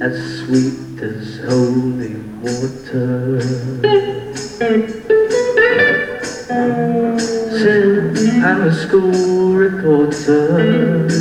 as sweet as holy water. Said I'm a school reporter.